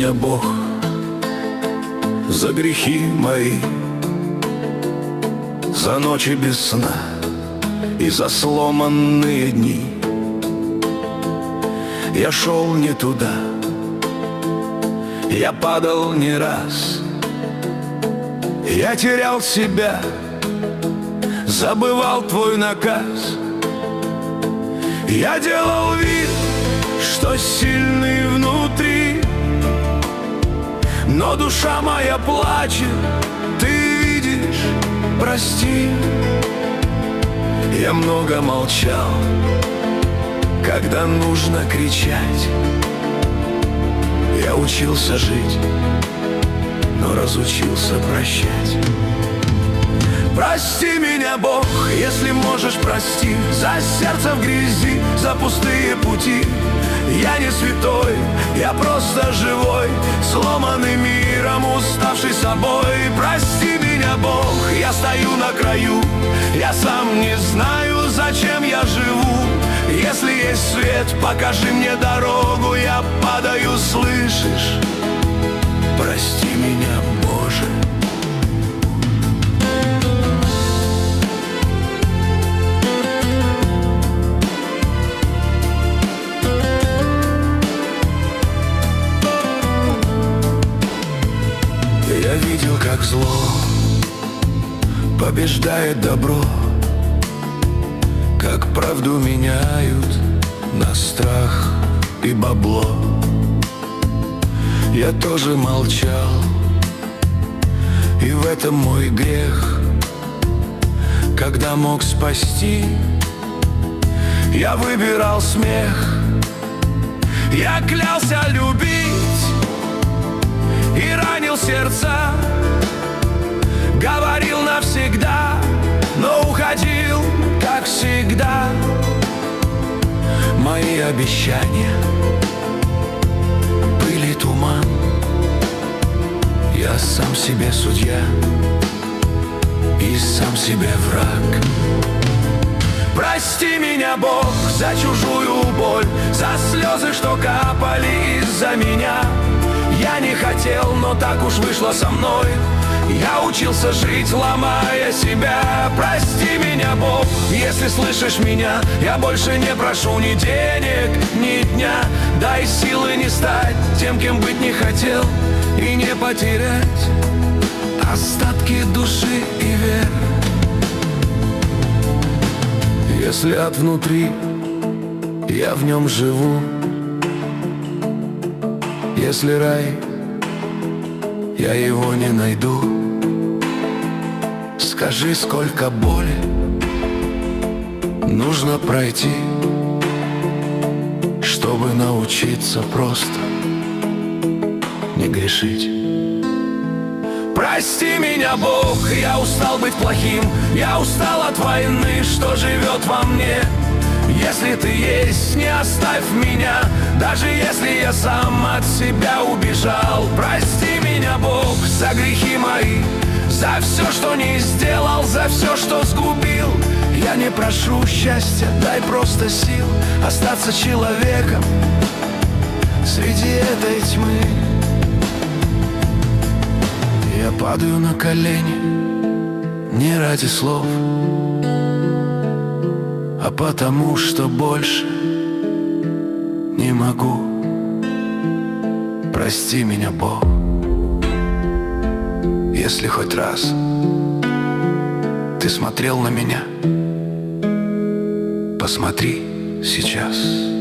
меня, Бог, за грехи мои, за ночи без сна и за сломанные дни. Я шел не туда, я падал не раз, я терял себя, забывал твой наказ. Я делал вид, что сильный внутри, но душа моя плачет, ты видишь, прости. Я много молчал, когда нужно кричать. Я учился жить, но разучился прощать. Прости меня, Бог, если можешь, прости, за сердце в грязи, за пустые пути. Я не святой, я просто живой, сломанный миром, уставший собой. Прости меня, Бог, я стою на краю, я сам не знаю, зачем я живу. Если есть свет, покажи мне дорогу, я падаю, слышишь? Прости меня, Боже. Я видел, как зло побеждает добро, как правду меняют на страх и бабло. Я тоже молчал, и в этом мой грех. Когда мог спасти, я выбирал смех. Я клялся любить и ранил сердца, говорил навсегда, но уходил, как всегда. Мои обещания были туман. Я сам себе судья и сам себе враг. Прости меня, Бог, за чужую боль, за слезы, что капали из-за меня. Я не хотел, но так уж вышло со мной. Я учился жить, ломая себя. Прости меня, Бог, если слышишь меня. Я больше не прошу ни денег, ни дня. Дай силы не стать тем, кем быть не хотел, и не потерять остатки души и веры. Если ад внутри, я в нем живу. Если рай, я его не найду. Скажи, сколько боли нужно пройти, чтобы научиться просто не грешить. Прости меня, Бог, я устал быть плохим, я устал от войны, что живет во мне. Если ты есть, не оставь меня, даже если я сам от себя убежал. Прости меня, Бог, за грехи мои, за все, что не сделал, за все, что сгубил. Я не прошу счастья, дай просто сил остаться человеком среди этой тьмы. Я падаю на колени не ради слов, а потому что больше не могу. Прости меня, Бог, если хоть раз ты смотрел на меня. Посмотри сейчас.